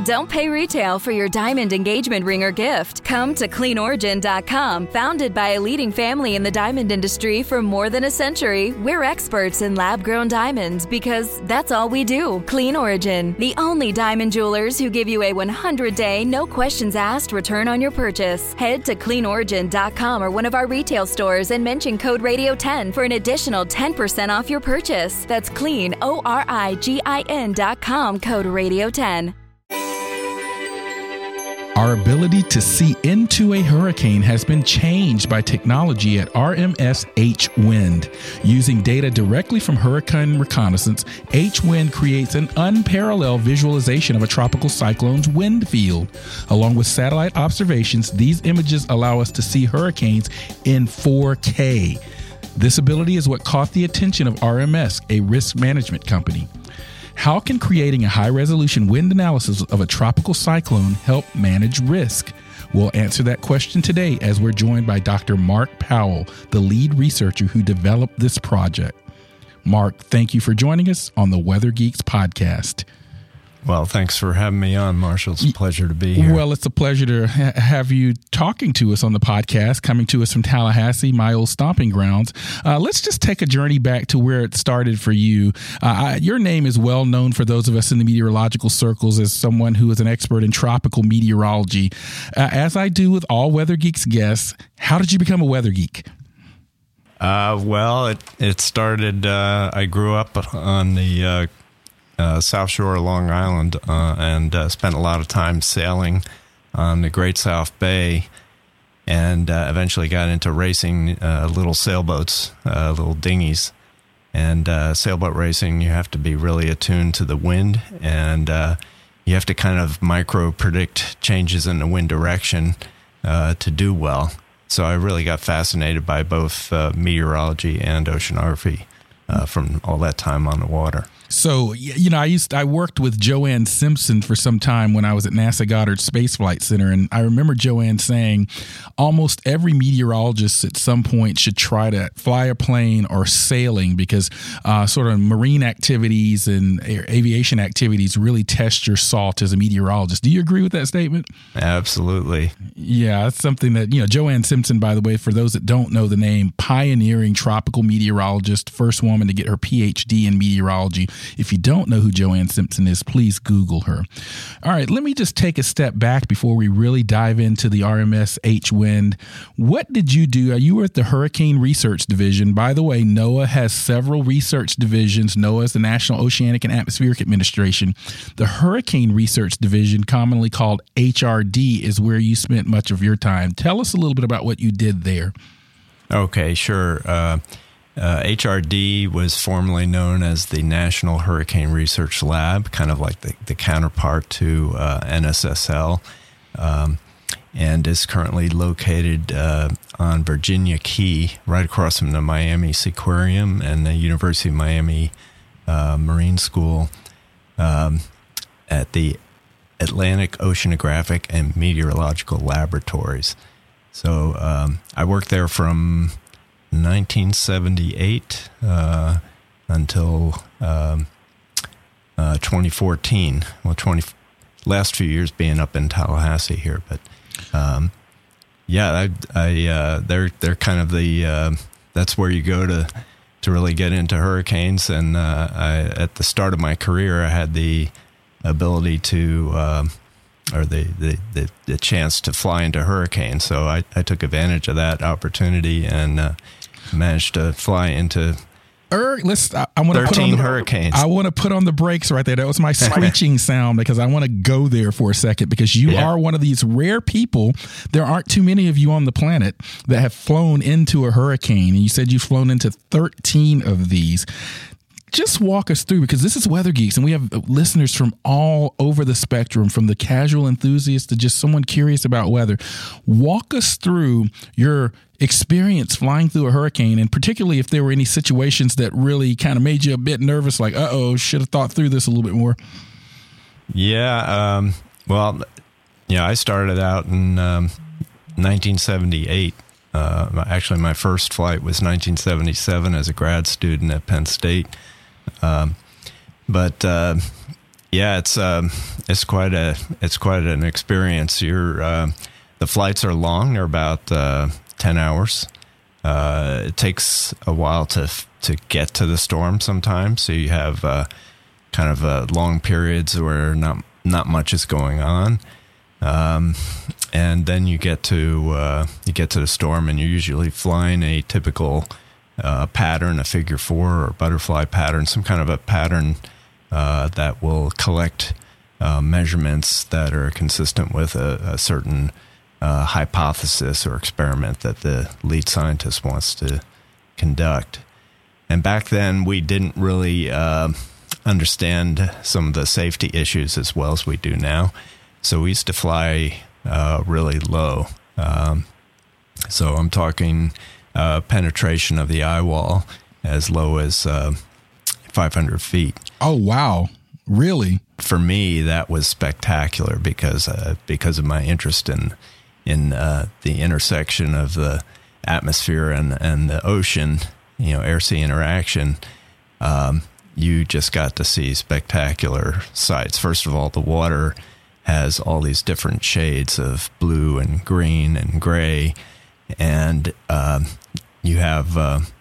Don't pay retail for your diamond engagement ring or gift. Come to CleanOrigin.com. Founded by a leading family in the diamond industry for more than a century, we're experts in lab-grown diamonds because that's all we do. Clean Origin, the only diamond jewelers who give you a 100-day, no questions asked return on your purchase. Head to CleanOrigin.com or one of our retail stores and mention code Radio10 for an additional 10% off your purchase. That's CleanOrigin.com, code Radio10. Our ability to see into a hurricane has been changed by technology at RMS H-Wind. Using data directly from hurricane reconnaissance, H-Wind creates an unparalleled visualization of a tropical cyclone's wind field. Along with satellite observations, these images allow us to see hurricanes in 4K. This ability is what caught the attention of RMS, a risk management company. How can creating a high-resolution wind analysis of a tropical cyclone help manage risk? We'll answer that question today as we're joined by Dr. Mark Powell, the lead researcher who developed this project. Mark, thank you for joining us on the Weather Geeks podcast. Well, thanks for having me on, Marshall. It's a pleasure to be here. Well, it's a pleasure to have you talking to us on the podcast, coming to us from Tallahassee, my old stomping grounds. Let's just take a journey back to where it started for you. Your name is well known for those of us in the meteorological circles as someone who is an expert in tropical meteorology. As I do with all Weather Geeks guests, how did you become a weather geek? Well, it started, I grew up on the South Shore of Long Island and spent a lot of time sailing on the Great South Bay, and eventually got into racing little sailboats, little dinghies. And sailboat racing, you have to be really attuned to the wind, and you have to kind of micro-predict changes in the wind direction to do well. So I really got fascinated by both meteorology and oceanography from all that time on the water. So, you know, I worked with Joanne Simpson for some time when I was at NASA Goddard Space Flight Center. And I remember Joanne saying almost every meteorologist at some point should try to fly a plane or sailing because sort of marine activities and aviation activities really test your salt as a meteorologist. Do you agree with that statement? Absolutely. Yeah, that's something that, you know, Joanne Simpson, by the way, for those that don't know the name, pioneering tropical meteorologist, first woman to get her PhD in meteorology. If you don't know who Joanne Simpson is, please Google her. All right, let me just take a step back before we really dive into the RMS H-Wind. What did you do? You were at the Hurricane Research Division. By the way, NOAA has several research divisions. NOAA is the National Oceanic and Atmospheric Administration. The Hurricane Research Division, commonly called HRD, is where you spent much of your time. Tell us a little bit about what you did there. Okay, sure. HRD was formerly known as the National Hurricane Research Lab, kind of like the counterpart to NSSL, and is currently located on Virginia Key, right across from the Miami Seaquarium and the University of Miami Marine School, at the Atlantic Oceanographic and Meteorological Laboratories. So I worked there from 1978 until 2014. Well, last few years being up in Tallahassee here, but they're kind of the that's where you go to really get into hurricanes. And at the start of my career, I had the ability to or the chance to fly into hurricanes. So I took advantage of that opportunity and managed to fly into 13 hurricanes. I want to put on the brakes right there. That was my screeching sound because I want to go there for a second because you are one of these rare people. There aren't too many of you on the planet that have flown into a hurricane. And you said you've flown into 13 of these. Just walk us through, because this is Weather Geeks, and we have listeners from all over the spectrum, from the casual enthusiast to just someone curious about weather. Walk us through your experience flying through a hurricane, and particularly if there were any situations that really kind of made you a bit nervous, like, should have thought through this a little bit more. Yeah, I started out in 1978. Actually, my first flight was 1977 as a grad student at Penn State. But Yeah, it's quite an experience. The flights are long; they're about 10 hours. It takes a while to get to the storm sometimes, so you have kind of long periods where not much is going on, and then you get to the storm, and you're usually flying a typical pattern, a figure 4 or butterfly pattern, some kind of a pattern that will collect measurements that are consistent with a certain hypothesis or experiment that the lead scientist wants to conduct. And back then, we didn't really understand some of the safety issues as well as we do now. So we used to fly really low. So I'm talking penetration of the eye wall as low as 500 feet. Oh, wow. Really? For me, that was spectacular because of my interest in the intersection of the atmosphere and the ocean, air-sea interaction. You just got to see spectacular sights. First of all, the water has all these different shades of blue and green and gray, and you have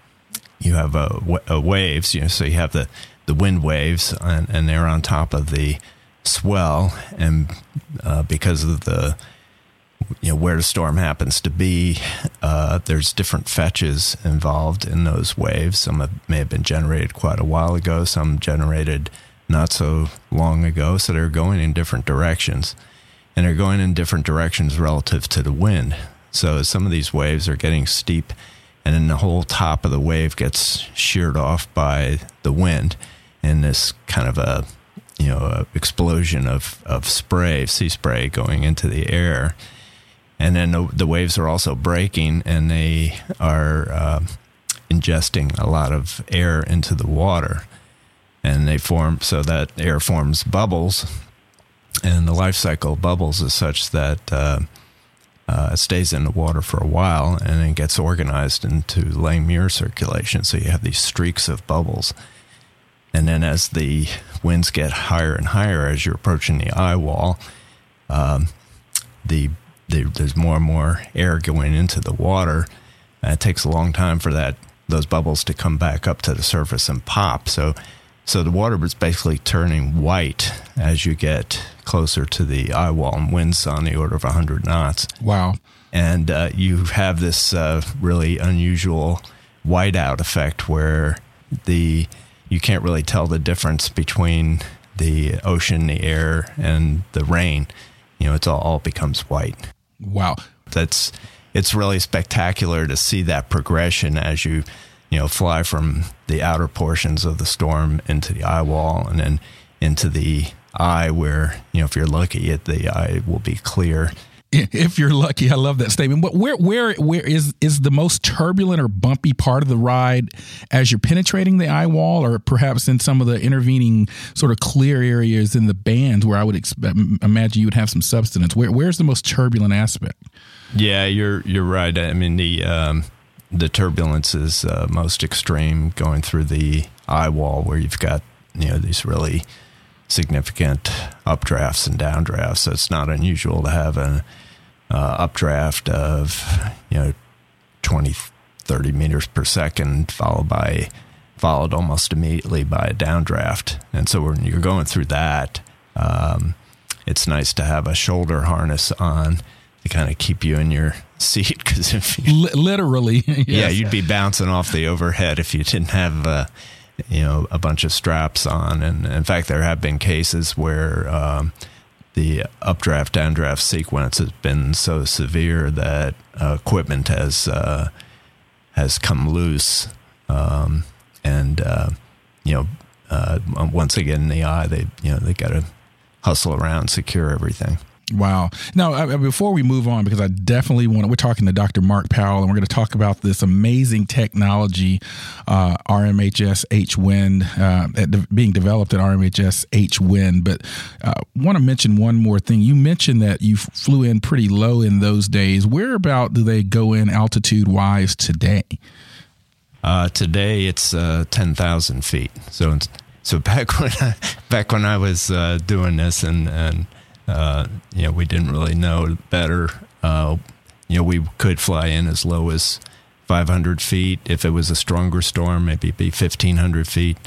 waves. So you have the wind waves, and they're on top of the swell, and because of the where the storm happens to be, there's different fetches involved in those waves. Some may have been generated quite a while ago, some generated not so long ago, so they're going in different directions, and they're going in different directions relative to the wind. So some of these waves are getting steep, and then the whole top of the wave gets sheared off by the wind, and this kind of a explosion of spray, sea spray going into the air. And then the waves are also breaking, and they are ingesting a lot of air into the water, and they form, so that air forms bubbles, and the life cycle of bubbles is such that it stays in the water for a while, and then gets organized into Langmuir circulation. So you have these streaks of bubbles, and then as the winds get higher and higher as you're approaching the eye wall, there's more and more air going into the water. It takes a long time for those bubbles to come back up to the surface and pop. So the water is basically turning white as you get closer to the eye wall, and winds on the order of 100 knots. Wow. And you have this really unusual whiteout effect where you can't really tell the difference between the ocean, the air, and the rain. It all becomes white. Wow. It's really spectacular to see that progression as you fly from the outer portions of the storm into the eye wall, and then into the eye where, if you're lucky, the eye will be clear. If you're lucky. I love that statement. But where is the most turbulent or bumpy part of the ride as you're penetrating the eye wall, or perhaps in some of the intervening sort of clear areas in the bands where I would imagine you would have some subsidence? Where's the most turbulent aspect? Yeah, you're right. I mean, the turbulence is most extreme going through the eye wall, where you've got these really significant updrafts and downdrafts. So it's not unusual to have an updraft of 20, 30 meters per second, followed almost immediately by a downdraft. And so when you're going through that, it's nice to have a shoulder harness on to kind of keep you in your seat, because if literally, yes. Yeah, you'd be bouncing off the overhead if you didn't have a bunch of straps on. And in fact, there have been cases where the updraft downdraft sequence has been so severe that equipment has come loose, and once again in the eye, they got to hustle around, secure everything. Wow. Now, before we move on, because I definitely we're talking to Dr. Mark Powell, and we're going to talk about this amazing technology, RMHS H-Wind, being developed at RMHS H-Wind. But I want to mention one more thing. You mentioned that you flew in pretty low in those days. Whereabout do they go in altitude-wise today? Today, it's 10,000 feet. So So back when I was doing this, and we didn't really know better. We could fly in as low as 500 feet. If it was a stronger storm, maybe be 1,500 feet.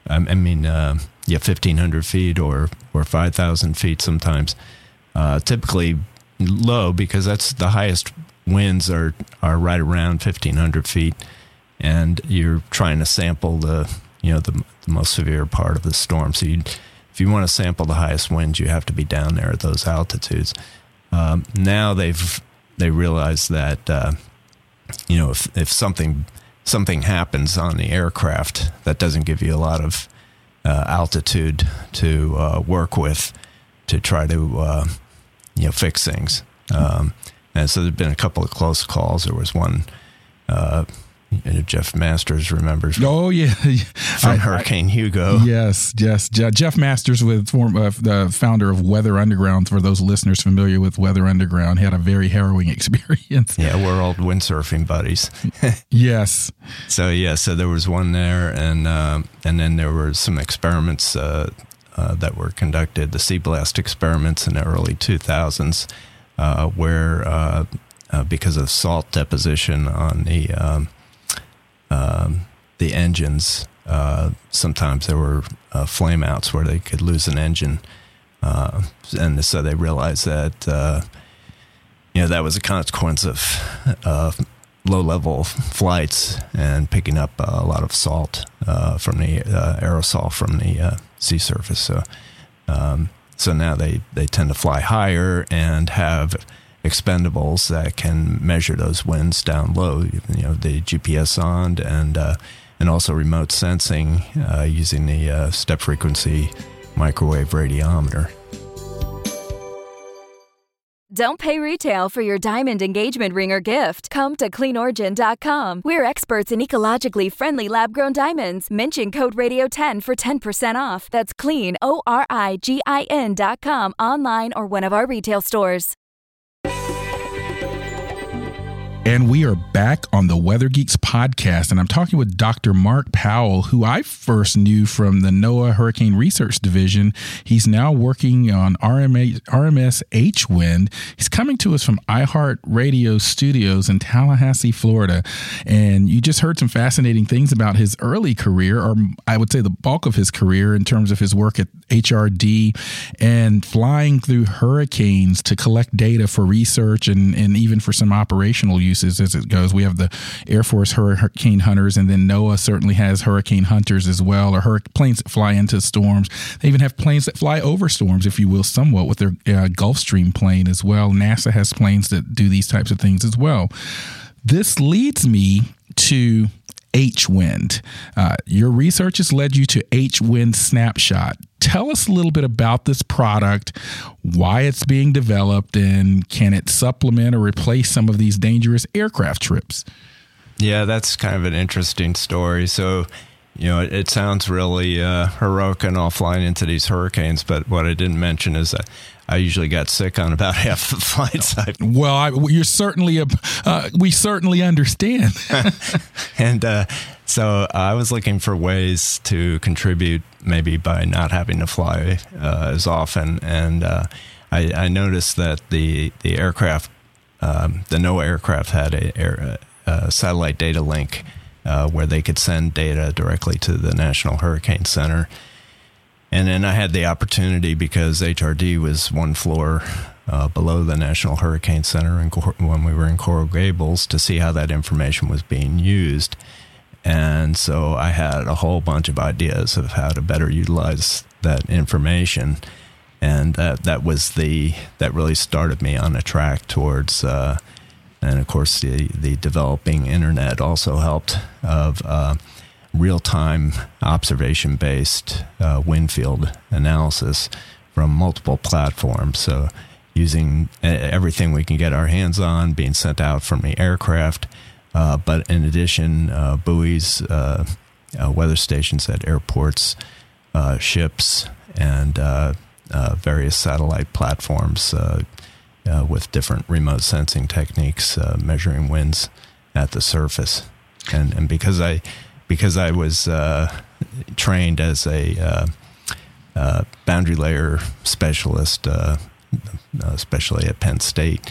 1,500 feet or 5,000 feet sometimes. Typically low, because that's the highest winds are right around 1,500 feet, and you're trying to sample the most severe part of the storm. So if you want to sample the highest winds, you have to be down there at those altitudes. Now they realize that if something happens on the aircraft, that doesn't give you a lot of altitude to work with to try to fix things. And so there've been a couple of close calls. There was one Jeff Masters remembers. Oh yeah, from Hurricane Hugo. Yes. Jeff Masters, the founder of Weather Underground. For those listeners familiar with Weather Underground, had a very harrowing experience. Yeah, we're old windsurfing buddies. Yes. So there was one there, and then there were some experiments that were conducted, the Sea Blast experiments in the early 2000s, where because of salt deposition on the engines, sometimes there were flameouts where they could lose an engine, and so they realized that that was a consequence of low-level flights and picking up a lot of salt from the aerosol from the sea surface. So now they tend to fly higher and have expendables that can measure those winds down low. The GPS sonde and also remote sensing using the step frequency microwave radiometer. Don't pay retail for your diamond engagement ring or gift. Come to CleanOrigin.com. We're experts in ecologically friendly lab-grown diamonds. Mention code Radio10 for 10% off. That's CleanOrigin.com, online or one of our retail stores. And we are back on the Weather Geeks podcast, and I'm talking with Dr. Mark Powell, who I first knew from the NOAA Hurricane Research Division. He's now working on RMS H-Wind. He's coming to us from iHeart Radio Studios in Tallahassee, Florida. And you just heard some fascinating things about his early career, or I would say the bulk of his career, in terms of his work at HRD and flying through hurricanes to collect data for research and even for some operational uses as it goes. We have the Air Force Hurricane Hunters, and then NOAA certainly has Hurricane Hunters as well, or planes that fly into storms. They even have planes that fly over storms, if you will, somewhat, with their Gulfstream plane as well. NASA has planes that do these types of things as well. This leads me to H-Wind. Your research has led you to H-Wind Snapshot. Tell us a little bit about this product, why it's being developed, and can it supplement or replace some of these dangerous aircraft trips? Yeah, that's kind of an interesting story. So, it sounds really heroic and all flying into these hurricanes, but what I didn't mention is that I usually got sick on about half the flights. You're certainly we certainly understand. And so I was looking for ways to contribute, maybe by not having to fly as often. And I noticed that the aircraft, the NOAA aircraft, had a satellite data link where they could send data directly to the National Hurricane Center. And then I had the opportunity, because HRD was one floor below the National Hurricane Center when we were in Coral Gables, to see how that information was being used. And so I had a whole bunch of ideas of how to better utilize that information. And that really started me on a track towards, and of course the developing internet also helped, of real-time observation-based wind field analysis from multiple platforms. So using everything we can get our hands on being sent out from the aircraft, but in addition, buoys, weather stations at airports, ships, and various satellite platforms with different remote sensing techniques, measuring winds at the surface. And because I was trained as a boundary layer specialist, especially at Penn State.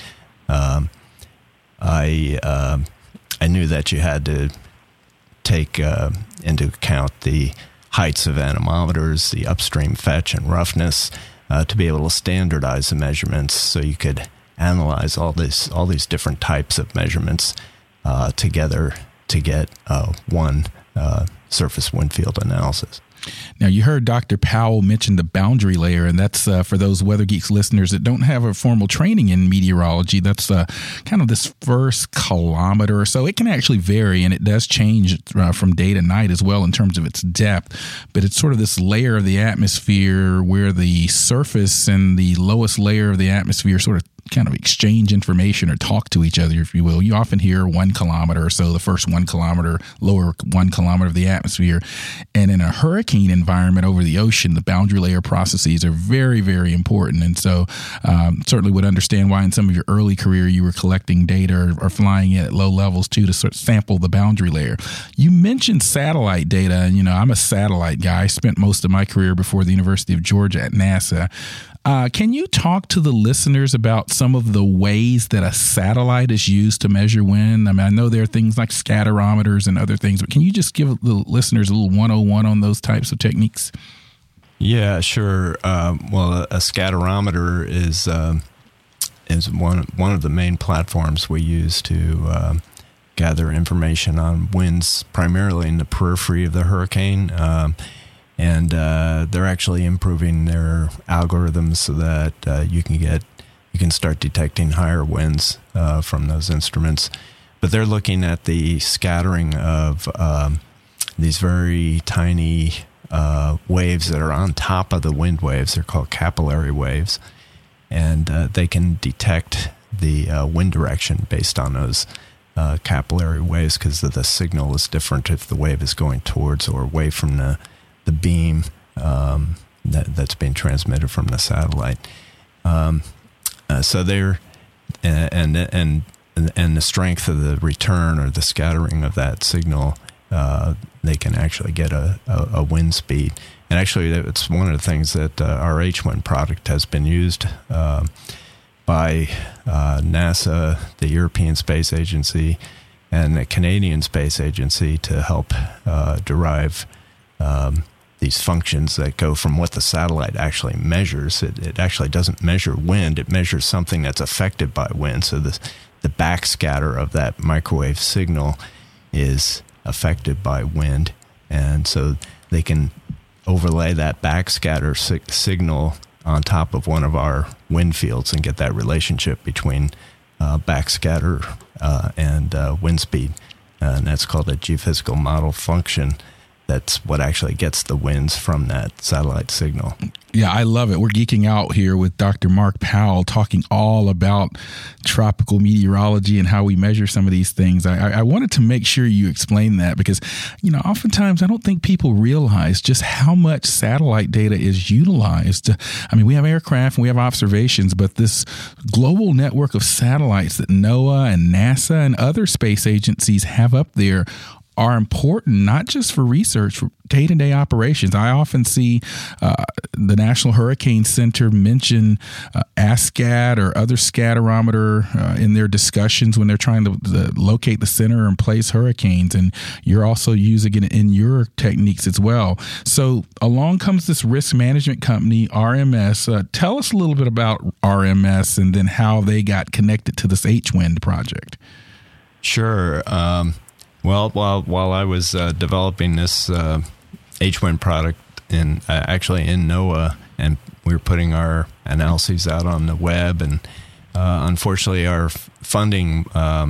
I knew that you had to take into account the heights of anemometers, the upstream fetch and roughness, to be able to standardize the measurements, so you could analyze all these different types of measurements together to get one surface wind field analysis. Now, you heard Dr. Powell mention the boundary layer, and that's for those Weather Geeks listeners that don't have a formal training in meteorology. That's kind of this first kilometer or so. It can actually vary, and it does change from day to night as well in terms of its depth. But it's sort of this layer of the atmosphere where the surface and the lowest layer of the atmosphere sort of kind of exchange information or talk to each other, if you will. You often hear 1 kilometer or so, the first 1 kilometer, lower 1 kilometer of the atmosphere. And in a hurricane environment over the ocean, the boundary layer processes are very, very important. And so certainly would understand why in some of your early career you were collecting data or flying in at low levels too to sort of sample the boundary layer. You mentioned satellite data. And, I'm a satellite guy. I spent most of my career before the University of Georgia at NASA. Can you talk to the listeners about some of the ways that a satellite is used to measure wind? I mean, I know there are things like scatterometers and other things, but can you just give the listeners a little 101 on those types of techniques? Yeah, sure. Well, a scatterometer is one of the main platforms we use to gather information on winds, primarily in the periphery of the hurricane. And they're actually improving their algorithms so that you can start detecting higher winds from those instruments. But they're looking at the scattering of these very tiny waves that are on top of the wind waves. They're called capillary waves, and they can detect the wind direction based on those capillary waves, because the signal is different if the wave is going towards or away from the beam that's being transmitted from the satellite. So they're and the strength of the return or the scattering of that signal, they can actually get a wind speed. And actually, it's one of the things that our H-Wind product has been used by NASA, the European Space Agency, and the Canadian Space Agency to help derive these functions that go from what the satellite actually measures. It actually doesn't measure wind. It measures something that's affected by wind. So the backscatter of that microwave signal is affected by wind. And so they can overlay that backscatter signal on top of one of our wind fields and get that relationship between backscatter and wind speed. And that's called a geophysical model function. That's what actually gets the winds from that satellite signal. Yeah, I love it. We're geeking out here with Dr. Mark Powell, talking all about tropical meteorology and how we measure some of these things. I wanted to make sure you explain that because, oftentimes I don't think people realize just how much satellite data is utilized. I mean, we have aircraft and we have observations, but this global network of satellites that NOAA and NASA and other space agencies have up there are important, not just for research, for day-to-day operations. I often see the National Hurricane Center mention ASCAT or other scatterometer in their discussions when they're trying to locate the center and place hurricanes. And you're also using it in your techniques as well. So along comes this risk management company, RMS. Tell us a little bit about RMS and then how they got connected to this H-Wind project. Sure. Well, while I was developing this H-Wind product actually in NOAA, and we were putting our analyses out on the web, and unfortunately our funding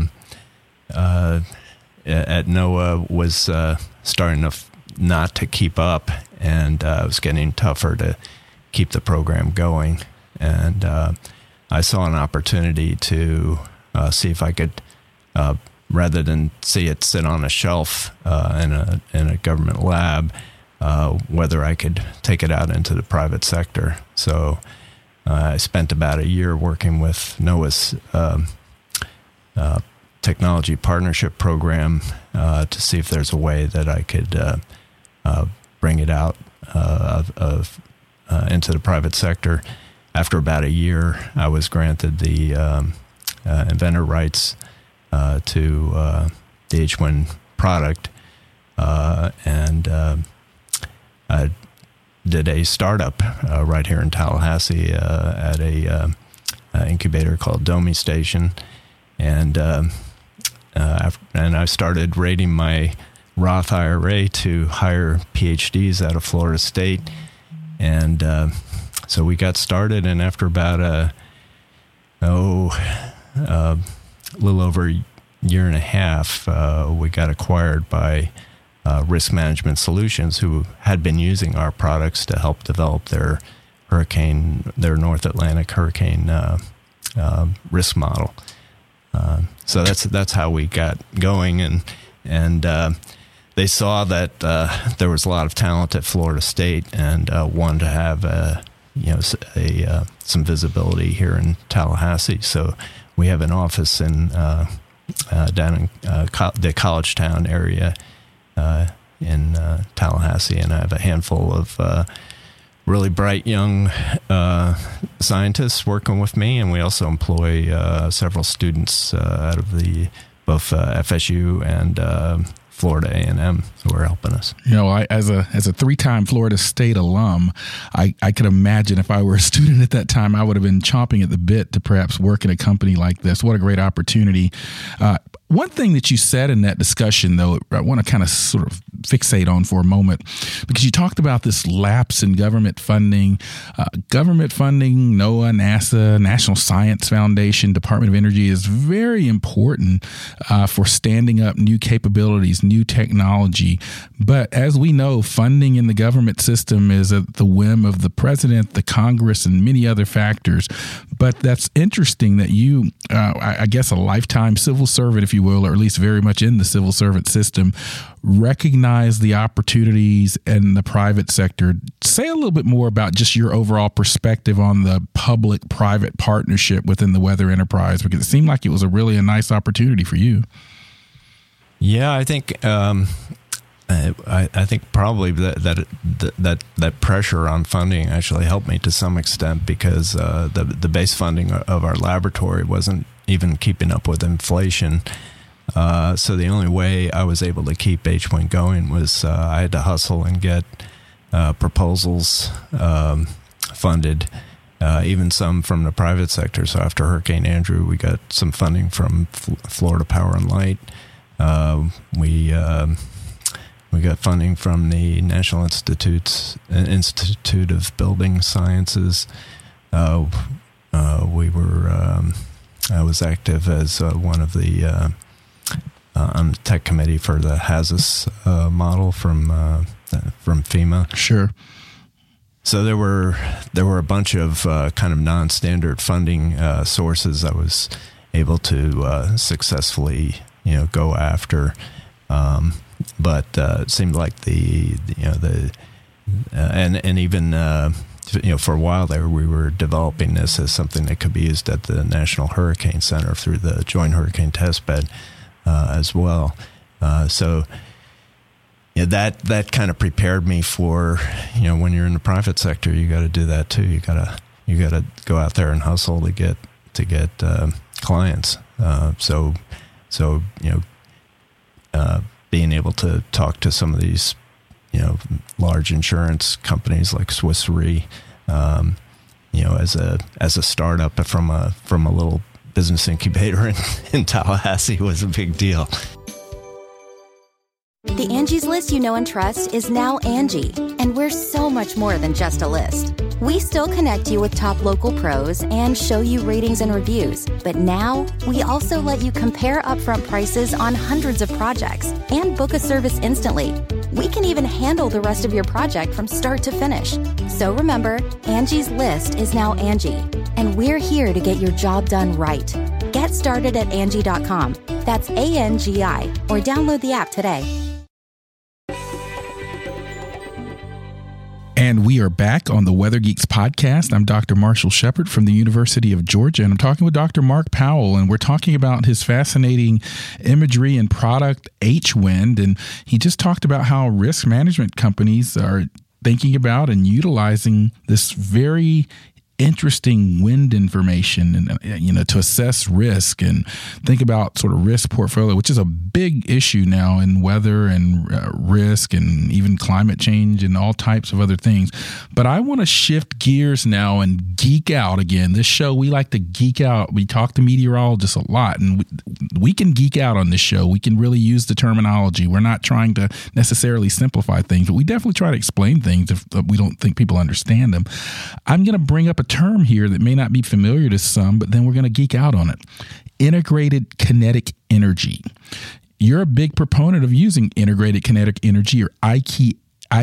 at NOAA was starting to not to keep up, and it was getting tougher to keep the program going. And I saw an opportunity to see if I could rather than see it sit on a shelf in a government lab, whether I could take it out into the private sector. So I spent about a year working with NOAA's technology partnership program to see if there's a way that I could bring it out into the private sector. After about a year, I was granted the inventor rights to the H-Wind product, and I did a startup right here in Tallahassee at a incubator called Domi Station, and I started rating my Roth IRA to hire PhDs out of Florida State, and so we got started. And after about a little over a year and a half, we got acquired by Risk Management Solutions, who had been using our products to help develop their North Atlantic hurricane risk model. So that's how we got going, and they saw that there was a lot of talent at Florida State, and wanted to have some visibility here in Tallahassee. So we have an office in down in the College Town area in Tallahassee, and I have a handful of really bright young scientists working with me, and we also employ several students out of both FSU and Florida A&M who are helping us. As a 3-time Florida State alum, I could imagine if I were a student at that time, I would have been chomping at the bit to perhaps work in a company like this. What a great opportunity. One thing that you said in that discussion, though, I want to kind of sort of fixate on for a moment, because you talked about this lapse in government funding. NOAA, NASA, National Science Foundation, Department of Energy is very important for standing up new capabilities, new technology. But as we know, funding in the government system is at the whim of the president, the Congress, and many other factors. But that's interesting that you, I guess, a lifetime civil servant, if you will, or at least very much in the civil servant system, recognize the opportunities in the private sector. Say a little bit more about just your overall perspective on the public-private partnership within the weather enterprise, because it seemed like it was a nice opportunity for you. Yeah, I think I think probably that pressure on funding actually helped me to some extent, because the base funding of our laboratory wasn't even keeping up with inflation. So the only way I was able to keep H-Wind going was I had to hustle and get proposals funded, even some from the private sector. So after Hurricane Andrew, we got some funding from Florida Power and Light. We got funding from the National Institute of Building Sciences. I was active as one of the on the tech committee for the HAZUS model from FEMA. Sure. So there were a bunch of kind of non-standard funding sources I was able to successly go after, but it seemed like and even for a while there, we were developing this as something that could be used at the National Hurricane Center through the Joint Hurricane Testbed as well. So that kind of prepared me for, when you're in the private sector, you got to do that too. You got to go out there and hustle to get clients. So being able to talk to some of these large insurance companies like Swiss Re, as a startup from a little business incubator in Tallahassee was a big deal. The Angie's List you know and trust is now Angie, and we're so much more than just a list. We still connect you with top local pros and show you ratings and reviews, but now we also let you compare upfront prices on hundreds of projects and book a service instantly. We can even handle the rest of your project from start to finish. So remember, Angie's List is now Angie, and we're here to get your job done right. Get started at Angie.com. That's ANGI, or download the app today. And we are back on the Weather Geeks podcast. I'm Dr. Marshall Shepard from the University of Georgia, and I'm talking with Dr. Mark Powell, and we're talking about his fascinating imagery and product, H-Wind, and he just talked about how risk management companies are thinking about and utilizing this very interesting wind information and to assess risk and think about sort of risk portfolio, which is a big issue now in weather and risk and even climate change and all types of other things. But I want to shift gears now and geek out again. This show, we like to geek out. We talk to meteorologists a lot, and we can geek out on this show. We can really use the terminology. We're not trying to necessarily simplify things, but we definitely try to explain things if we don't think people understand them. I'm going to bring up a term here that may not be familiar to some, but then we're going to geek out on it. Integrated kinetic energy. You're a big proponent of using integrated kinetic energy, or IKE,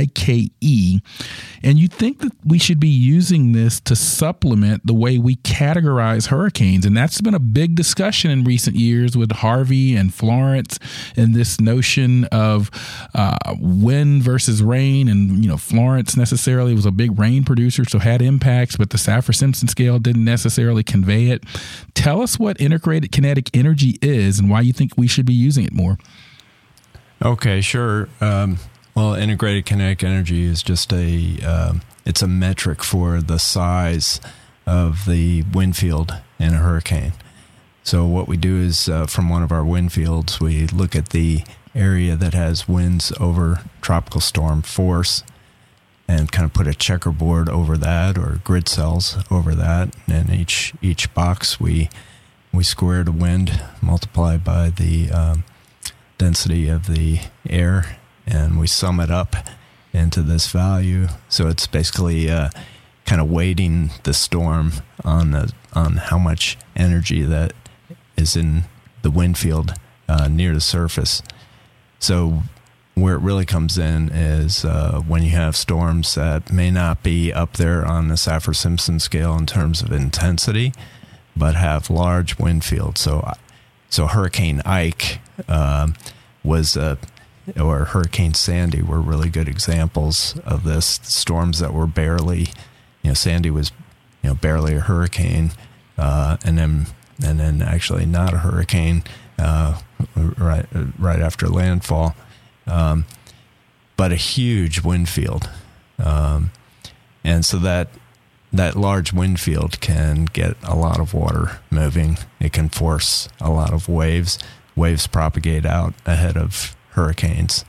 and you think that we should be using this to supplement the way we categorize hurricanes. And that's been a big discussion in recent years with Harvey and Florence, and this notion of wind versus rain. And, Florence necessarily was a big rain producer, so had impacts, but the Saffir-Simpson scale didn't necessarily convey it. Tell us what integrated kinetic energy is and why you think we should be using it more. Okay, sure. Well, integrated kinetic energy is just it's a metric for the size of the wind field in a hurricane. So what we do is from one of our wind fields, we look at the area that has winds over tropical storm force and kind of put a checkerboard over that, or grid cells over that. And each box we square the wind, multiply by the density of the air, and we sum it up into this value. So it's basically kind of weighting the storm on how much energy that is in the wind field near the surface. So where it really comes in is when you have storms that may not be up there on the Saffir-Simpson scale in terms of intensity, but have large wind fields. So Hurricane Ike or Hurricane Sandy were really good examples of this. Storms that were barely, Sandy was, barely a hurricane, and then actually not a hurricane right after landfall, but a huge wind field, and so that large wind field can get a lot of water moving. It can force a lot of waves. Waves propagate out ahead of hurricanes,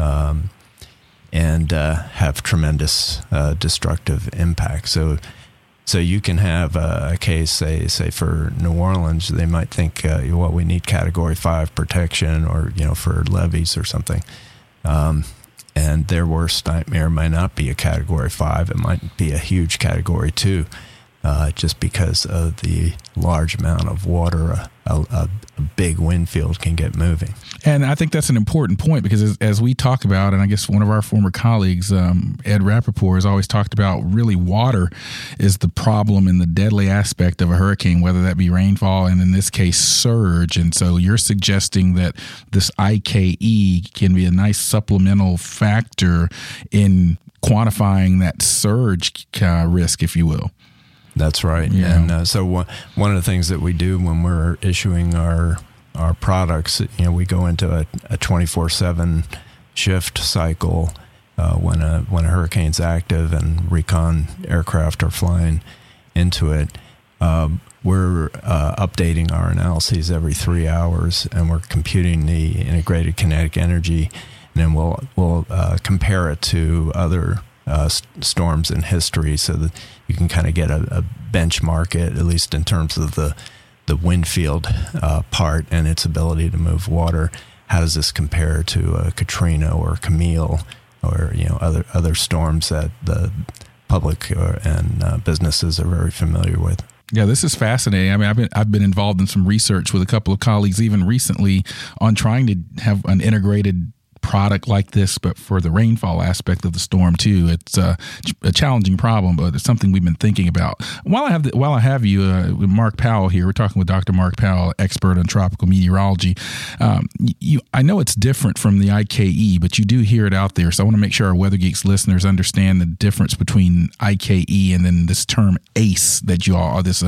and have tremendous destructive impact. So you can have a case, say for New Orleans, they might think, we need Category 5 protection, or for levees or something, and their worst nightmare might not be a Category 5; it might be a huge Category 2. Just because of the large amount of water a big wind field can get moving. And I think that's an important point, because as we talk about, and I guess one of our former colleagues, Ed Rappaport, has always talked about, really water is the problem and the deadly aspect of a hurricane, whether that be rainfall and in this case surge. And so you're suggesting that this IKE can be a nice supplemental factor in quantifying that surge risk, if you will. That's right. Yeah. And so one of the things that we do when we're issuing our products, we go into a 24/7 shift cycle when a hurricane's active and recon aircraft are flying into it. We're updating our analyses every 3 hours, and we're computing the integrated kinetic energy, and then we'll compare it to other storms in history, so that you can kind of get a benchmark at least in terms of the wind field part and its ability to move water. How does this compare to Katrina or Camille, or other storms that the public and businesses are very familiar with? Yeah, this is fascinating. I mean, I've been involved in some research with a couple of colleagues even recently on trying to have an integrated product like this, but for the rainfall aspect of the storm too. It's a challenging problem, but it's something we've been thinking about. While I have you, Mark Powell here, we're talking with Dr. Mark Powell, expert on tropical meteorology. I know it's different from the IKE, but you do hear it out there. So I want to make sure our Weather Geeks listeners understand the difference between IKE and then this term ACE that you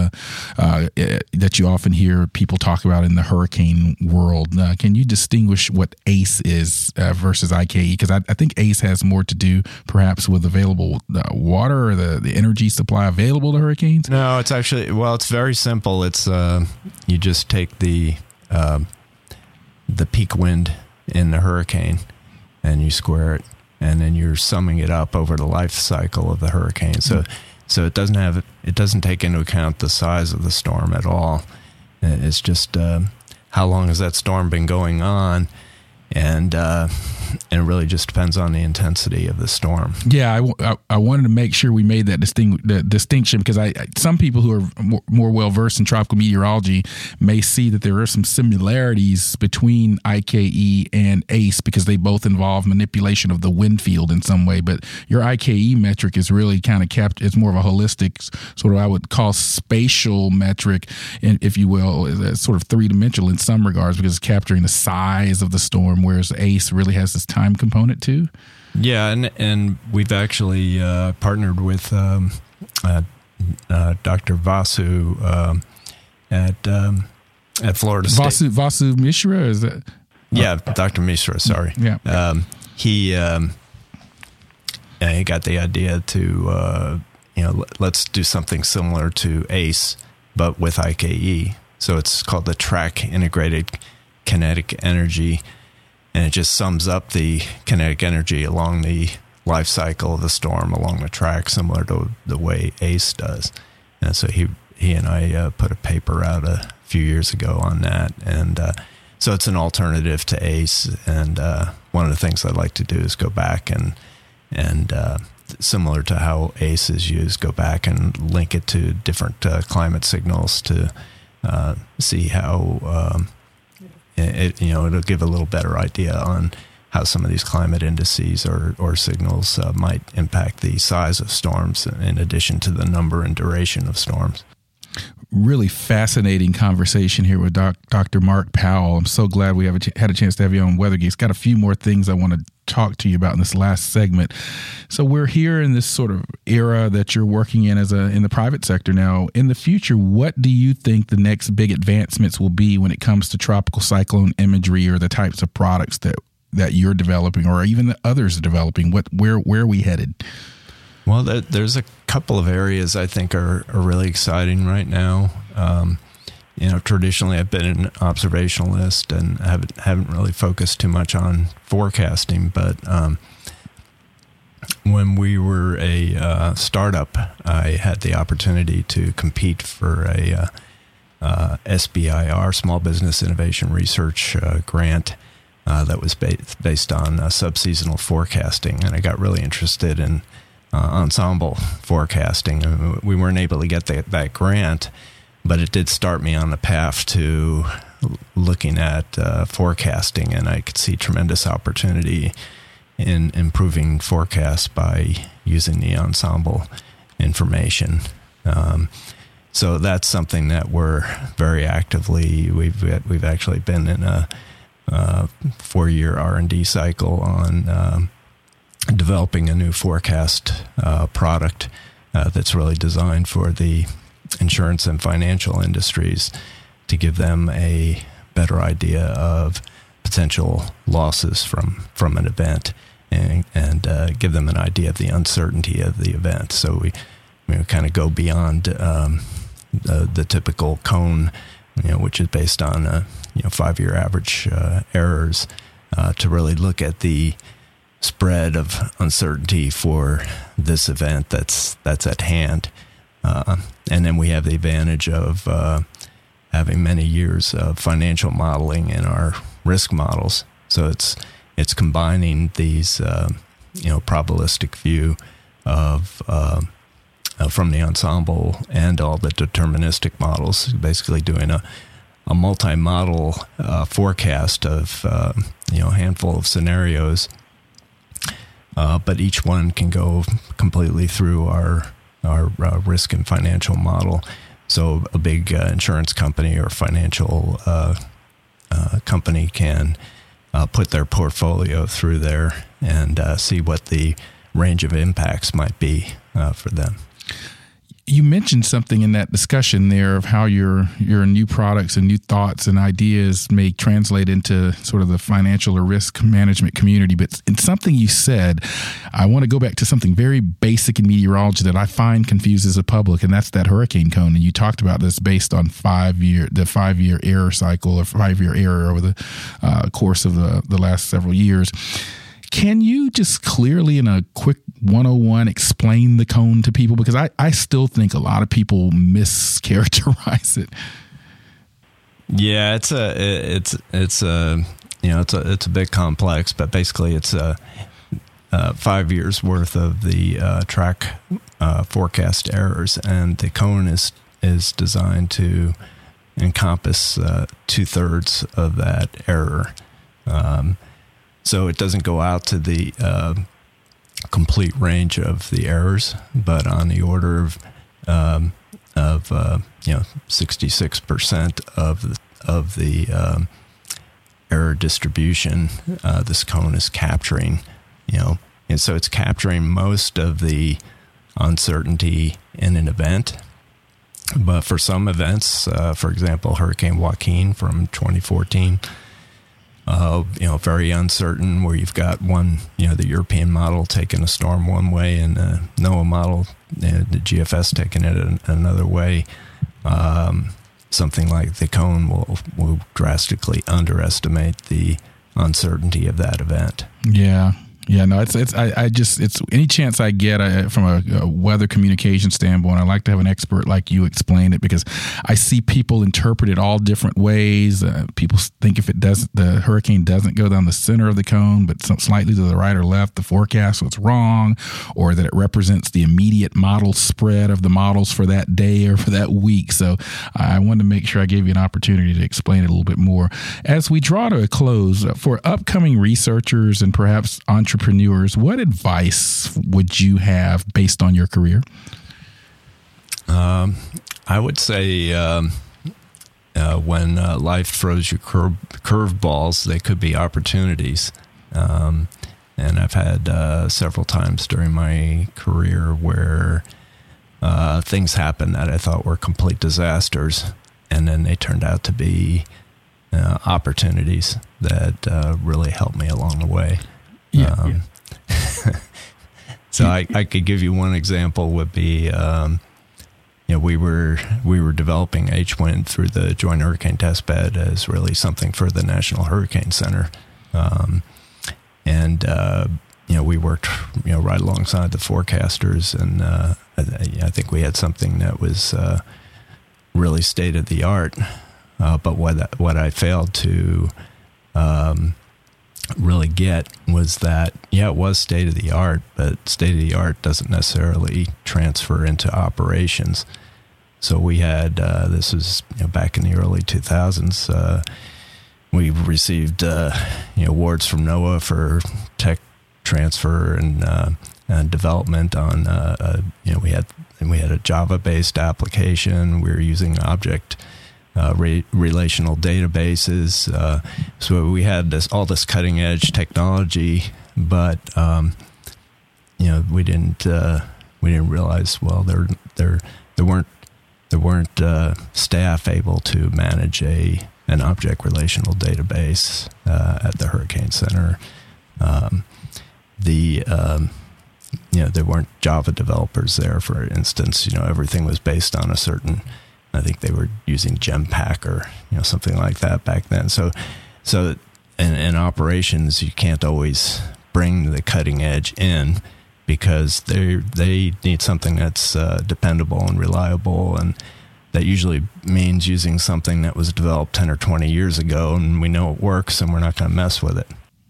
often hear people talk about in the hurricane world. Can you distinguish what ACE is versus IKE? Because I think ACE has more to do perhaps with available water or the energy supply available to hurricanes. No, it's actually, it's very simple. It's you just take the peak wind in the hurricane and you square it, and then you're summing it up over the life cycle of the hurricane. So it doesn't take into account the size of the storm at all. It's just how long has that storm been going on, and it really just depends on the intensity of the storm. Yeah, I wanted to make sure we made that distinction because some people who are more well versed in tropical meteorology may see that there are some similarities between IKE and ACE because they both involve manipulation of the wind field in some way. But your IKE metric is really kind of it's more of a holistic sort of, I would call, spatial metric, if you will. It's sort of three-dimensional in some regards because it's capturing the size of the storm, whereas ACE really has this time component too. Yeah, and we've actually partnered with Dr. Vasu at Florida State. Vasu Mishra, is that? Yeah, Dr. Mishra. Sorry. Yeah. He got the idea to let's do something similar to ACE, but with IKE. So it's called the Track Integrated Kinetic Energy. And it just sums up the kinetic energy along the life cycle of the storm along the track, similar to the way ACE does. And so he and I put a paper out a few years ago on that. And so it's an alternative to ACE. And one of the things I'd like to do is go back and similar to how ACE is used, go back and link it to different climate signals to see how it'll give a little better idea on how some of these climate indices or signals might impact the size of storms in addition to the number and duration of storms. Really fascinating conversation here with Dr. Mark Powell. I'm so glad we had a chance to have you on Weather Geeks. Got a few more things I want to talk to you about in this last segment. So we're here in this sort of era that you're working in in the private sector now. In the future, what do you think the next big advancements will be when it comes to tropical cyclone imagery or the types of products that you're developing or even that others are developing? Where are we headed? Well, there's a couple of areas I think are really exciting right now. Traditionally I've been an observationalist and haven't really focused too much on forecasting. But when we were a startup, I had the opportunity to compete for a SBIR, Small Business Innovation Research grant that was based on subseasonal forecasting, and I got really interested in ensemble forecasting. We weren't able to get that grant, but it did start me on the path to looking at forecasting, and I could see tremendous opportunity in improving forecasts by using the ensemble information. So that's something that we're very actively. We've actually been in a 4-year R&D cycle on developing a new forecast product that's really designed for the insurance and financial industries to give them a better idea of potential losses from an event and give them an idea of the uncertainty of the event. So we kind of go beyond the typical cone, which is based on 5-year average errors, to really look at the spread of uncertainty for this event that's at hand. And then we have the advantage of having many years of financial modeling in our risk models. So it's combining these probabilistic view of from the ensemble and all the deterministic models, basically doing a multi-model forecast of handful of scenarios, but each one can go completely through our risk and financial model. So a big insurance company or financial company can put their portfolio through there and see what the range of impacts might be for them. You mentioned something in that discussion there of how your new products and new thoughts and ideas may translate into sort of the financial or risk management community. But in something you said, I want to go back to something very basic in meteorology that I find confuses the public, and that's that hurricane cone. And you talked about this based on the 5-year error cycle or 5-year error over the course of the last several years. Can you just clearly, in a quick 101, explain the cone to people? Because I still think a lot of people mischaracterize it. Yeah, it's a bit complex, but basically it's 5 years worth of the track forecast errors, and the cone is designed to encompass 2/3 of that error. So it doesn't go out to the complete range of the errors, but on the order of 66% of the error distribution, this cone is capturing. And so it's capturing most of the uncertainty in an event. But for some events, for example, Hurricane Joaquin from 2014. Very uncertain, where you've got the European model taking a storm one way and the NOAA model, the GFS taking it another way. Something like the cone will drastically underestimate the uncertainty of that event. Yeah. Yeah, no, it's any chance I get from a weather communication standpoint, I like to have an expert like you explain it, because I see people interpret it all different ways. People think if the hurricane doesn't go down the center of the cone, but slightly to the right or left, the forecast was wrong, or that it represents the immediate model spread of the models for that day or for that week. So I wanted to make sure I gave you an opportunity to explain it a little bit more. As we draw to a close, for upcoming researchers and perhaps entrepreneurs, what advice would you have based on your career? I would say when life throws you curveballs, they could be opportunities. And I've had several times during my career where things happened that I thought were complete disasters, and then they turned out to be opportunities that really helped me along the way. Yeah. So I could give you one example would be, we were developing H-Wind through the Joint Hurricane Testbed as really something for the National Hurricane Center. We worked, right alongside the forecasters, and I think we had something that was really state of the art. But what I failed to really get was that, it was state of the art, but state of the art doesn't necessarily transfer into operations. So we had this was back in the early 2000s. We received awards from NOAA for tech transfer and development on we had a Java-based application. We were using object relational databases. So we had all this cutting edge technology, but we didn't realize, there weren't staff able to manage an object relational database at the Hurricane Center. There weren't Java developers there, for instance. Everything was based on a certain, I think they were using Genpack or something like that back then. So in operations, you can't always bring the cutting edge in, because they need something that's dependable and reliable, and that usually means using something that was developed 10 or 20 years ago, and we know it works, and we're not going to mess with it.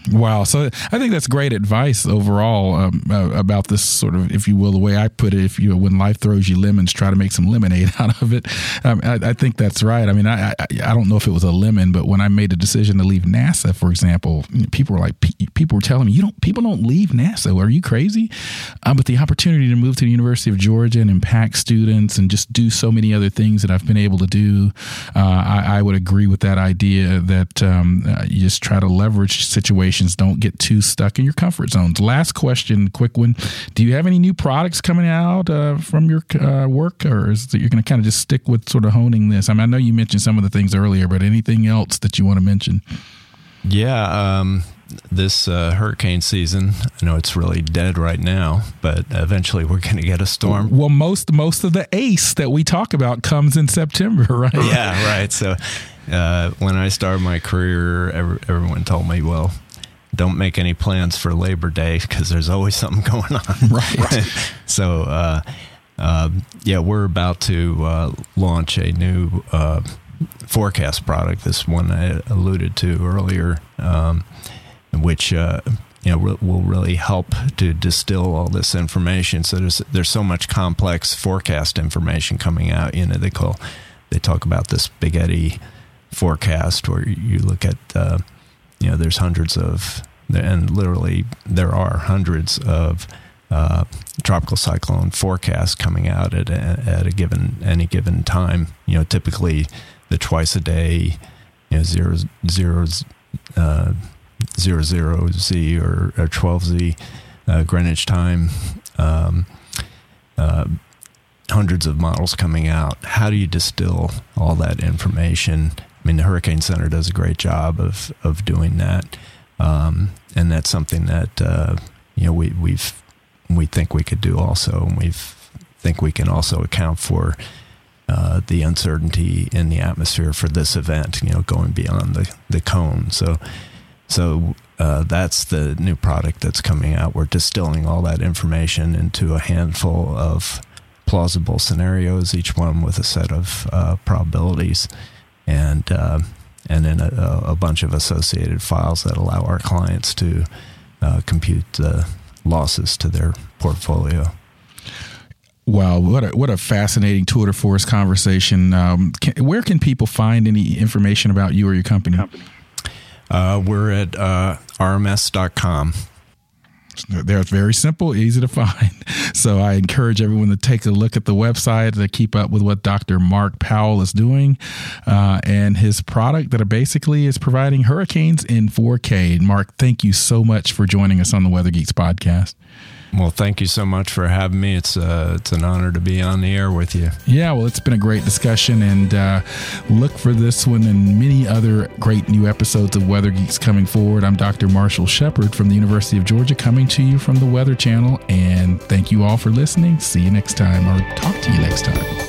Wow. So I think that's great advice overall about this sort of, if you will, the way I put it, when life throws you lemons, try to make some lemonade out of it. I think that's right. I mean, I don't know if it was a lemon, but when I made a decision to leave NASA, for example, people were telling me, people don't leave NASA. Are you crazy? But the opportunity to move to the University of Georgia and impact students and just do so many other things that I've been able to do, I would agree with that idea that you just try to leverage situations. Don't get too stuck in your comfort zones. Last question, quick one. Do you have any new products coming out from your work, or is it you're going to kind of just stick with sort of honing this? I mean, I know you mentioned some of the things earlier, but anything else that you want to mention? Yeah, this hurricane season, I know it's really dead right now, but eventually we're going to get a storm. Well, most of the ACE that we talk about comes in September, right? Yeah, right. So when I started my career, everyone told me, well, don't make any plans for Labor Day because there's always something going on. Right. So, we're about to launch a new forecast product. This one I alluded to earlier, which will really help to distill all this information. So there's so much complex forecast information coming out. They talk about this Big Eddy forecast where you look at there's hundreds of, and literally there are hundreds of tropical cyclone forecasts coming out at any given time. Typically the twice a day, 00Z or 12Z Greenwich time. Hundreds of models coming out. How do you distill all that information? I mean, the Hurricane Center does a great job of doing that, and that's something that we think we could do also, and we think we can also account for the uncertainty in the atmosphere for this event. Going beyond the cone. So that's the new product that's coming out. We're distilling all that information into a handful of plausible scenarios, each one with a set of probabilities. And then a bunch of associated files that allow our clients to compute the losses to their portfolio. Wow, what a fascinating tour de force conversation. Where can people find any information about you or your company? We're at rms.com. They're very simple, easy to find. So I encourage everyone to take a look at the website to keep up with what Dr. Mark Powell is doing and his product that basically is providing hurricanes in 4K. Mark, thank you so much for joining us on the Weather Geeks podcast. Well, thank you so much for having me. It's an honor to be on the air with you. Yeah, well, it's been a great discussion, and look for this one and many other great new episodes of Weather Geeks coming forward. I'm Dr. Marshall Shepard from the University of Georgia, coming to you from the Weather Channel, and thank you all for listening. See you next time, or talk to you next time.